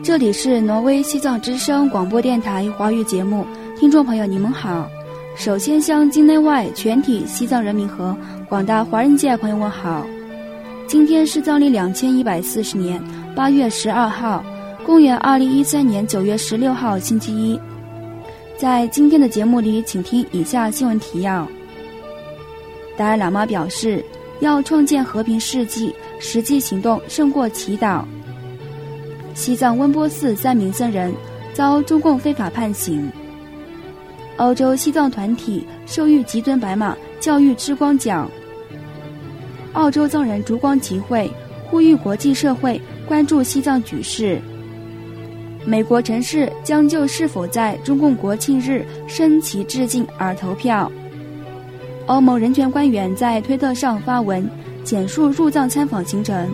这里是挪威西藏之声广播电台华语节目，听众朋友你们好。首先向境内外全体西藏人民和广大华人界朋友问好。今天是藏历2140年8月12号，公元2013年9月16号星期一。在今天的节目里，请听以下新闻提要。达赖喇嘛表示，要创建和平世纪，实际行动胜过祈祷。西藏温波寺3名僧人遭中共非法判刑。欧洲西藏团体授予极尊白马教育之光奖。澳洲藏人烛光集会呼吁国际社会关注西藏局势。美国城市将就是否在中共国庆日升旗致敬而投票。欧盟人权官员在推特上发文简述入藏参访行程。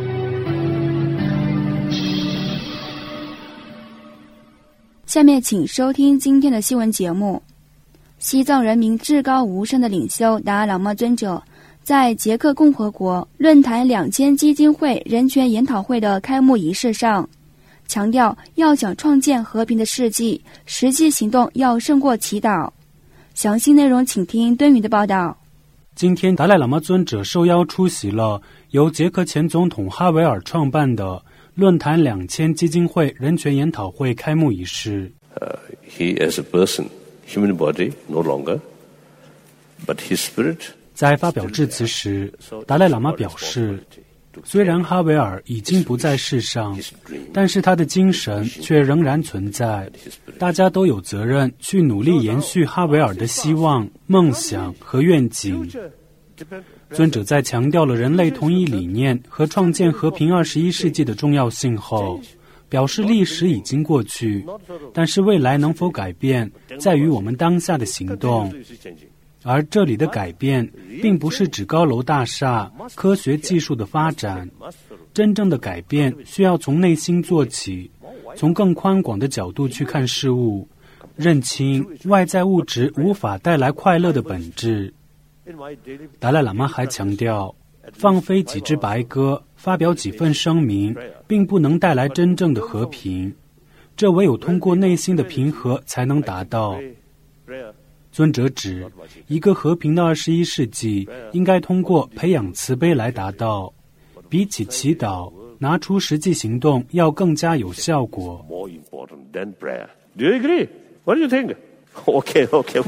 下面请收听今天的新闻节目。西藏人民至高无上的领袖达赖喇嘛尊者在捷克共和国论坛2000基金会人权研讨会的开幕仪式上强调，要想创建和平的世纪，实际行动要胜过祈祷。详细内容请听敦宇的报道。 今天达赖喇嘛尊者受邀出席了由捷克前总统哈维尔创办的论坛2000基金会人权研讨会开幕仪式。 He as a person, human body no longer, but his spirit. 在发表致辞时，达赖喇嘛表示，虽然哈维尔已经不在世上，但是他的精神却仍然存在。大家都有责任去努力延续哈维尔的希望、梦想和愿景。尊者在强调了人类统一理念和创建和平21世纪的重要性后，表示历史已经过去，但是未来能否改变，在于我们当下的行动。而这里的改变，并不是指高楼大厦、科学技术的发展，真正的改变需要从内心做起，从更宽广的角度去看事物，认清外在物质无法带来快乐的本质。达赖喇嘛还强调，放飞几只白鸽，发表几份声明，并不能带来真正的和平，这唯有通过内心的平和才能达到。尊者指，一个和平的21世纪应该通过培养慈悲来达到，比起祈祷，拿出实际行动要更加有效果。 More important than prayer. Do you agree? What do you think? Okay.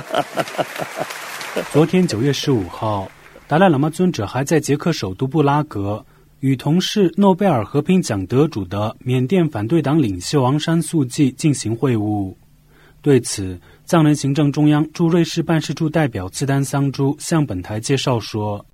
昨天9月15号，达赖喇嘛尊者还在捷克首都布拉格与同是诺贝尔和平奖得主的缅甸反对党领袖昂山素季进行会晤。对此，藏人行政中央驻瑞士办事处代表次丹桑珠向本台介绍说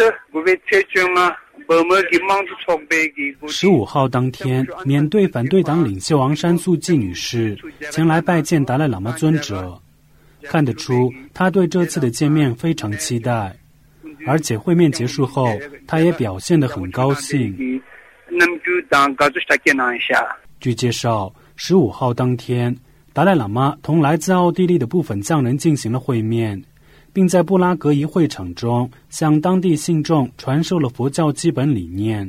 ，15号当天，缅甸反对党领袖昂山素季女士前来拜见达赖喇嘛尊者，看得出她对这次的见面非常期待，而且会面结束后，她也表现得很高兴。据介绍，15号当天，达赖喇嘛同来自奥地利的部分藏人进行了会面，并在布拉格一会场中向当地信众传授了佛教基本理念。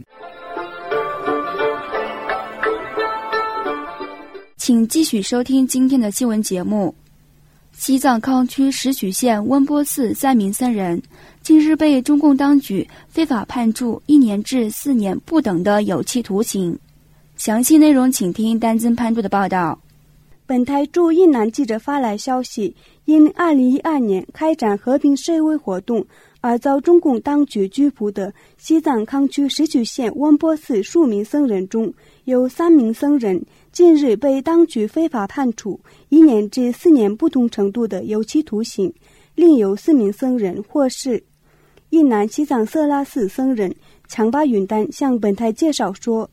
请继续收听今天的新闻节目。西藏康区石曲县温波寺3名僧人近日被中共当局非法判处1年至4年不等的有期徒刑。详细内容请听丹增潘度的报道。 本台驻印南记者发来消息，因2012年开展和平示威活动而遭中共当局拘捕的西藏康区石曲县温波寺数名僧人中，有3名僧人近日被当局非法判处1年至4年不同程度的有期徒刑，另有4名僧人获释。印南西藏色拉寺僧人强巴允丹向本台介绍说，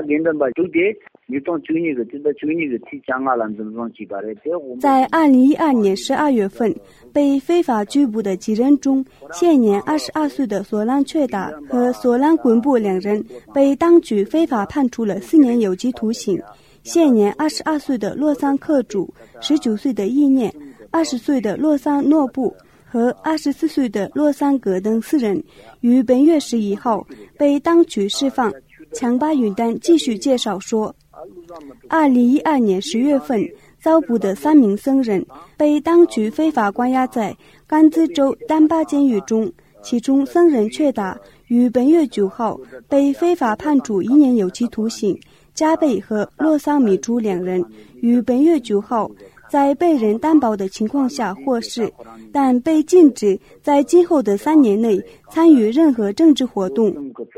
在2012年12月份被非法拘捕的几人中，现年22岁的索兰确达和索兰滚布2人被当局非法判处了4年有期徒刑。现年22岁的洛桑克主、19岁的意念、20岁的洛桑诺布和24岁的洛桑格等4人于本月11号被当局释放。强巴允丹继续介绍说， 2012年10月份遭捕的3名僧人被当局非法关押在甘孜州丹巴监狱中，其中僧人确达于本月9号被非法判处1年有期徒刑，加贝和洛桑米珠2人于本月9号在被人担保的情况下获释，但被禁止在今后的3年内参与任何政治活动。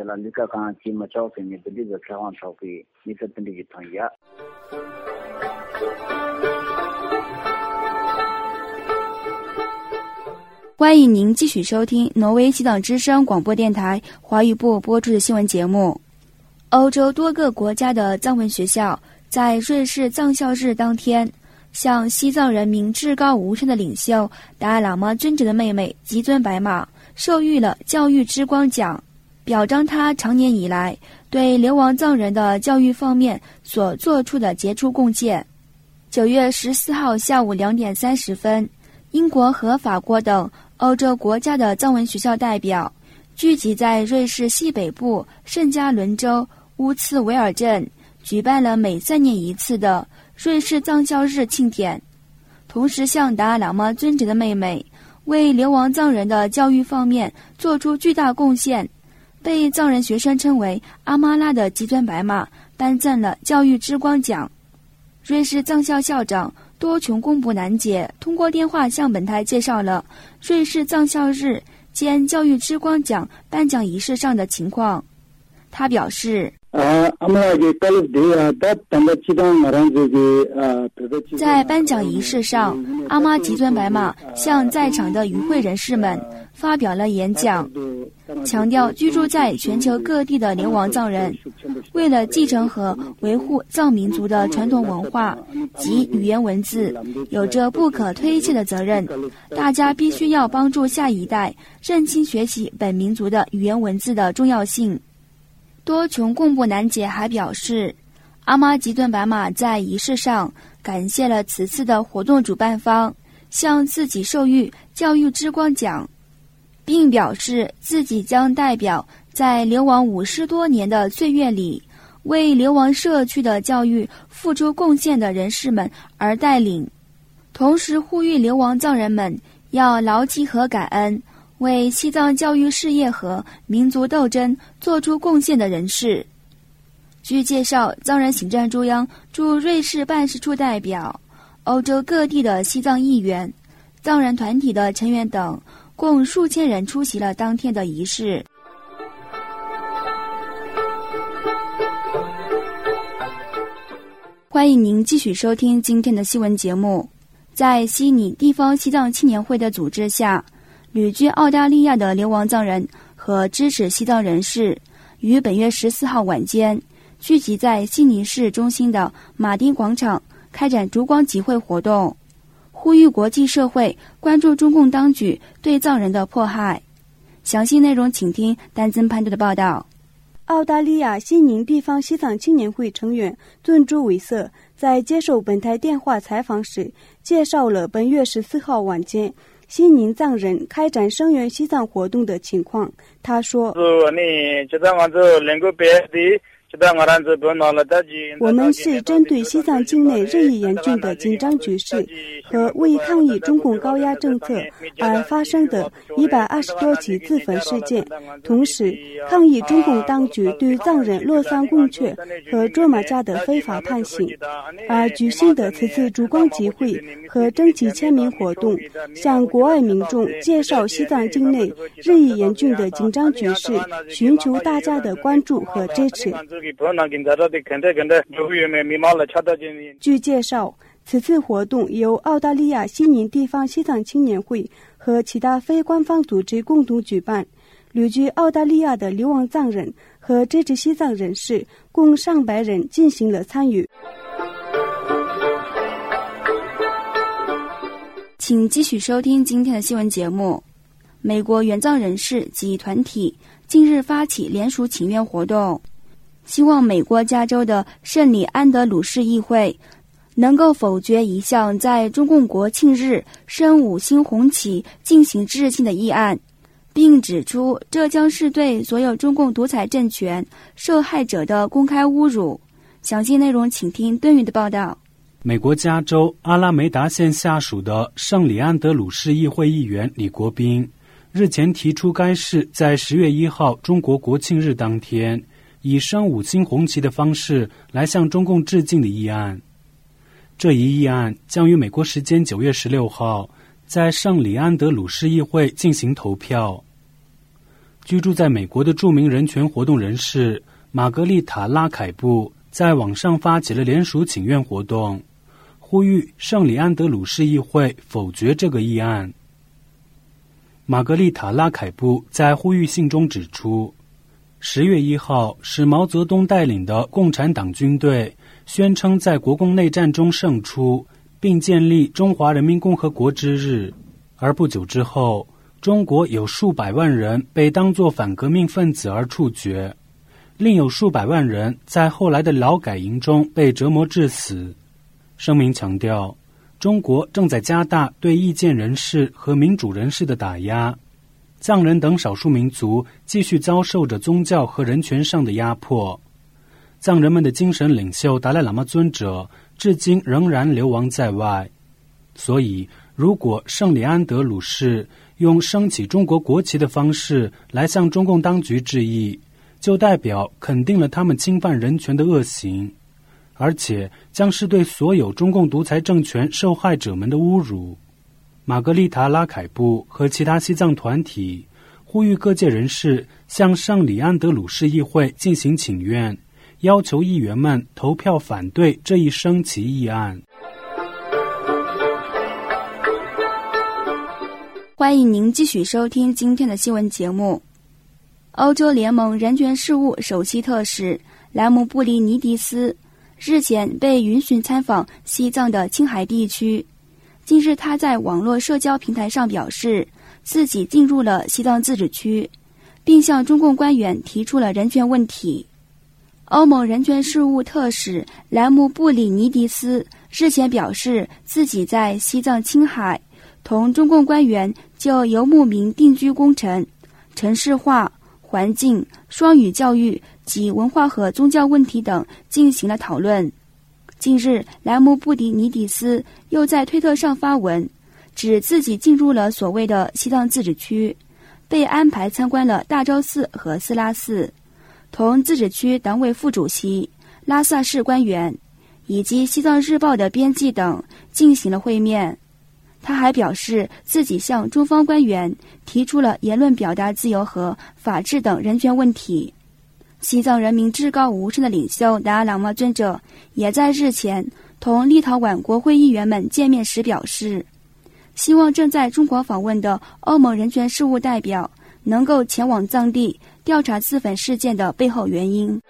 欢迎您继续收听挪威西藏之声广播电台华语部播出的新闻节目。欧洲多个国家的藏文学校在瑞士藏校日当天向西藏人民至高无上的领袖达赖喇嘛尊者的妹妹吉尊白玛授予了教育之光奖，表彰他长年以来对流亡藏人的教育方面所做出的杰出贡献。9月14号下午2点30分，英国和法国等欧洲国家的藏文学校代表聚集在瑞士西北部圣加伦州乌茨维尔镇，举办了每3年一次的瑞士藏校日庆典，同时向达赖喇嘛尊者的妹妹为流亡藏人的教育方面做出巨大贡献，被藏人学生称为阿妈拉的吉尊白玛颁赠了教育之光奖。瑞士藏校校长多琼贡布南杰通过电话向本台介绍了瑞士藏校日兼教育之光奖颁奖仪式上的情况。他表示，在颁奖仪式上，阿妈吉尊白玛向在场的与会人士们发表了演讲，强调居住在全球各地的流亡藏人为了继承和维护藏民族的传统文化及语言文字有着不可推卸的责任，大家必须要帮助下一代认清学习本民族的语言文字的重要性。多琼贡布南杰还表示，阿妈吉敦白玛在仪式上感谢了此次的活动主办方，向自己授予教育之光奖，并表示自己将代表在流亡50多年的岁月里为流亡社区的教育付出贡献的人士们而带领，同时呼吁流亡藏人们要牢记和感恩为西藏教育事业和民族斗争做出贡献的人士。据介绍，藏人行政中央驻瑞士办事处代表、欧洲各地的西藏议员、藏人团体的成员等共数千人出席了当天的仪式。欢迎您继续收听今天的新闻节目。在悉尼地方西藏青年会的组织下，旅居澳大利亚的流亡藏人和支持西藏人士于本月14号晚间聚集在悉尼市中心的马丁广场开展烛光集会活动，呼吁国际社会关注中共当局对藏人的迫害。详细内容请听丹增潘多的报道。 澳大利亚悉尼地方西藏青年会成员尊珠韦瑟在接受本台电话采访时介绍了本月14号晚间悉尼藏人开展声援西藏活动的情况。他说，我们是针对西藏境内日益严峻的紧张局势和为抗议中共高压政策而发生的120多起自焚事件，同时抗议中共当局对藏人洛桑贡雀和卓玛家的非法判刑，而举行的此次烛光集会和征集签名活动，向国外民众介绍西藏境内日益严峻的紧张局势，寻求大家的关注和支持。据介绍，此次活动由澳大利亚悉尼地方西藏青年会和其他非官方组织共同举办，旅居澳大利亚的流亡藏人和支持西藏人士共上百人进行了参与。 请继续收听今天的新闻节目。美国援藏人士及团体近日发起联署请愿活动，希望美国加州的圣里安德鲁市议会能够否决一项在中共国庆日升5星红旗进行致敬的议案，并指出这将是对所有中共独裁政权受害者的公开侮辱， 详细内容请听敦宇的报道。 美国加州阿拉梅达县下属的圣里安德鲁市议会议员李国斌日前提出该市在10月1号中国国庆日当天以升5星红旗的方式来向中共致敬的议案。这一议案将于美国时间9月16号在圣里安德鲁市议会进行投票。居住在美国的著名人权活动人士玛格丽塔·拉凯布在网上发起了联署请愿活动，呼吁圣里安德鲁市议会否决这个议案。玛格丽塔·拉凯布在呼吁信中指出，10月1号是毛泽东带领的共产党军队宣称在国共内战中胜出，并建立中华人民共和国之日，而不久之后，中国有数百万人被当作反革命分子而处决，另有数百万人在后来的劳改营中被折磨致死。声明强调，中国正在加大对意见人士和民主人士的打压，藏人等少数民族继续遭受着宗教和人权上的压迫。藏人们的精神领袖达赖喇嘛尊者至今仍然流亡在外，所以如果圣里安德鲁市用升起中国国旗的方式来向中共当局致意，就代表肯定了他们侵犯人权的恶行，而且将是对所有中共独裁政权受害者们的侮辱。玛格丽塔·拉凯布和其他西藏团体呼吁各界人士向圣里安德鲁市议会进行请愿，要求议员们投票反对这一升旗议案。 欢迎您继续收听今天的新闻节目。欧洲联盟人权事务首席特使莱姆布里尼迪斯日前被允许参访西藏的青海地区。近日他在网络社交平台上表示自己进入了西藏自治区，并向中共官员提出了人权问题。欧盟人权事务特使莱姆布里尼迪斯日前表示自己在西藏青海同中共官员就游牧民定居工程、城市化、环境、双语教育及文化和宗教问题等进行了讨论。近日，莱姆布里尼迪斯又在推特上发文，指自己进入了所谓的西藏自治区，被安排参观了大昭寺和斯拉寺，同自治区党委副主席、拉萨市官员以及西藏日报的编辑等进行了会面。他还表示自己向中方官员提出了言论表达自由和法治等人权问题。西藏人民至高无上的领袖达赖喇嘛尊者也在日前同立陶宛国会议员们见面时表示，希望正在中国访问的欧盟人权事务代表能够前往藏地调查自焚事件的背后原因。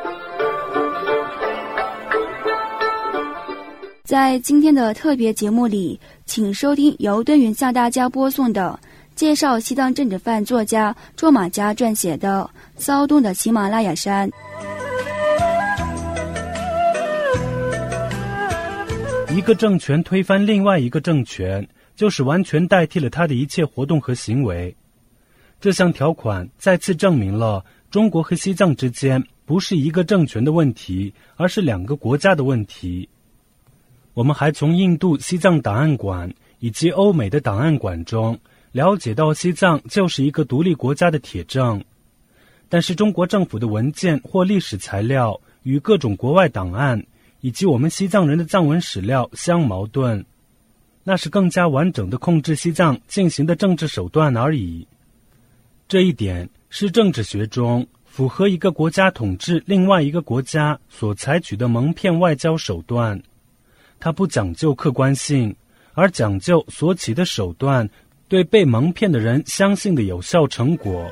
在今天的特别节目里，请收听由敦云向大家播送的介绍西藏政治犯作家卓玛家撰写的《骚动的喜马拉雅山》。 一个政权推翻另外一个政权，就是完全代替了他的一切活动和行为。这项条款再次证明了中国和西藏之间不是一个政权的问题，而是两个国家的问题。我们还从印度西藏档案馆以及欧美的档案馆中了解到西藏就是一个独立国家的铁证，但是中国政府的文件或历史材料与各种国外档案以及我们西藏人的藏文史料相矛盾，那是更加完整的控制西藏进行的政治手段而已。这一点是政治学中符合一个国家统治另外一个国家所采取的蒙骗外交手段，它不讲究客观性，而讲究所起的手段对被蒙骗的人相信的有效成果。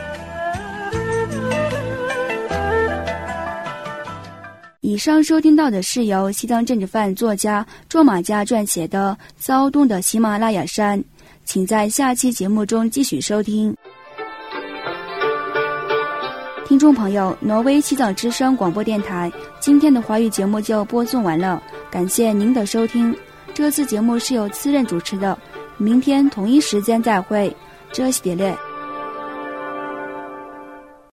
以上收听到的是由西藏政治犯作家卓玛家撰写的《骚动的喜马拉雅山》，请在下期节目中继续收听。听众朋友，挪威西藏之声广播电台今天的华语节目就播送完了，感谢您的收听。这次节目是由次任主持的，明天同一时间再会，这是点列。